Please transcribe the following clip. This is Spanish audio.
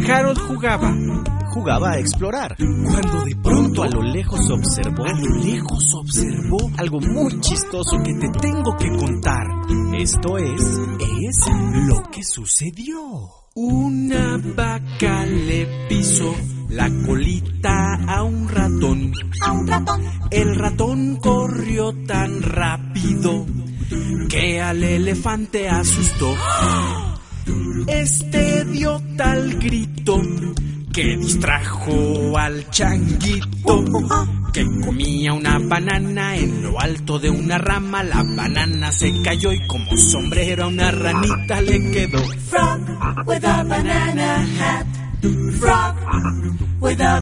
Harold jugaba a explorar, cuando de pronto a lo lejos observó algo muy chistoso que te tengo que contar. Esto es lo que sucedió. Una vaca le pisó la colita a un ratón. El ratón corrió tan rápido que al elefante asustó. Este dio tal grito que distrajo al changuito, que comía una banana en lo alto de una rama. La banana se cayó y como sombrero a una ranita le quedó. Frog with a banana hat. Frog with a